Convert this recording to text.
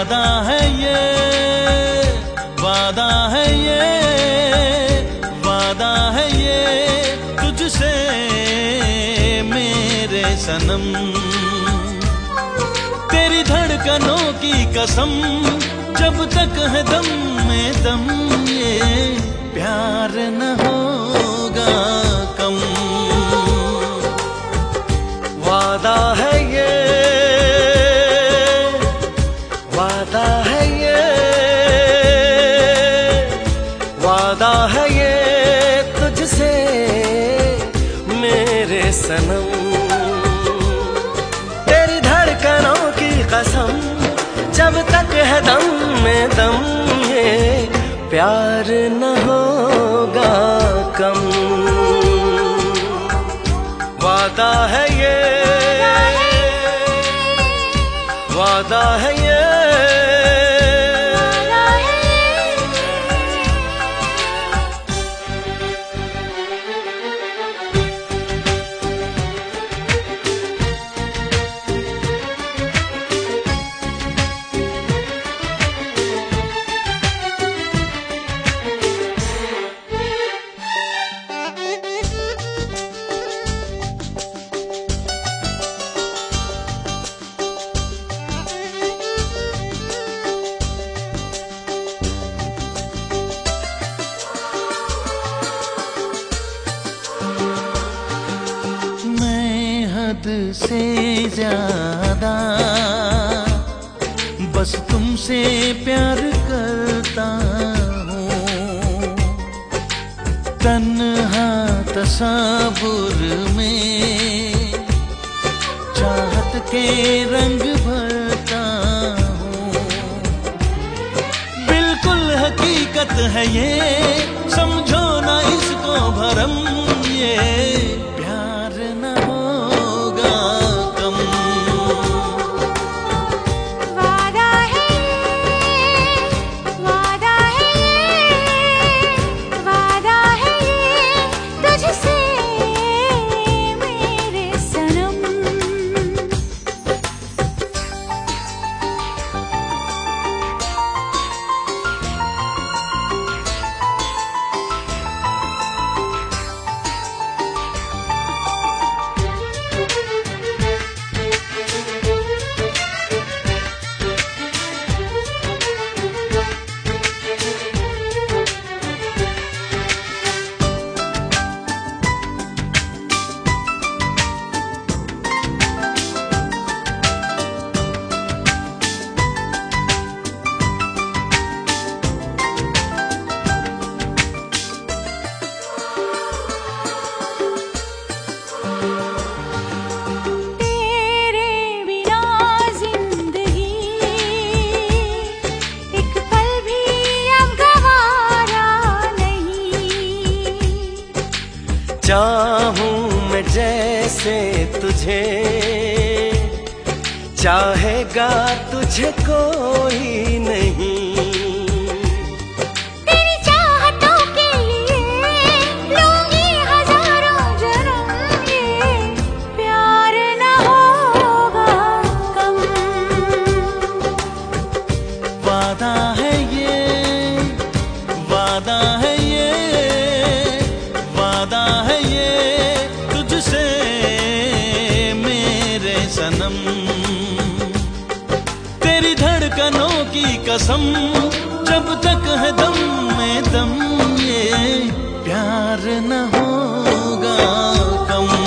वादा है ये, वादा है ये, वादा है ये तुझसे मेरे सनम। तेरी धड़कनों की कसम, जब तक है दम में दम, ये प्यार न होगा कम। वादा है ये, वादा है ये, वादा है ये तुझसे मेरे सनम। तेरी धड़कनों की कसम, जब तक है दम में दम, ये प्यार न होगा कम। वादा है ये, वादा है ये। हद से ज्यादा बस तुमसे प्यार करता हूँ। तन्हा तसव्वुर में चाहत के रंग भरता हूँ। बिल्कुल हकीकत है ये, समझो ना इसको भरम, ये प्यार न होगा कम। वादा है ये, वादा है ये, वादा है ये तुझसे मेरे सनम। चाहूं मैं जैसे तुझे, चाहेगा तुझे कोई नहीं। तेरी चाहतों के लिए लूंगी हजारों जन्म, ये प्यार न होगा कम। वादा है ये, वादा है ये, वादा है ये तुझसे मेरे सनम। तेरी धड़कनों की कसम, जब तक है दम में दम, ये प्यार न होगा कम।